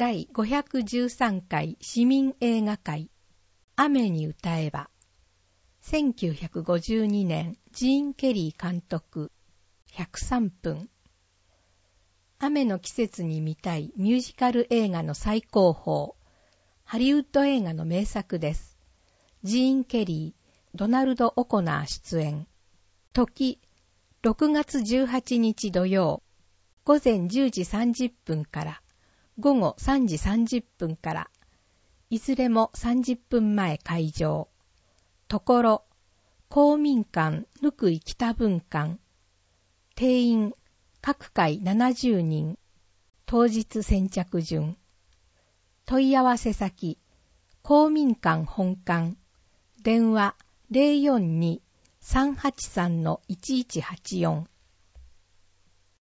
第513回市民映画会雨に歌えば、1952年ジーン・ケリー監督103分。雨の季節に見たいミュージカル映画の最高峰、ハリウッド映画の名作です。ジーン・ケリー、ドナルド・オコナー出演。時、6月18日土曜、午前10時30分から午後3時30分から、いずれも30分前開場。ところ、公民館貫井北分館。定員、各回70人。当日先着順。問い合わせ先、公民館本館。電話 042-383-1184。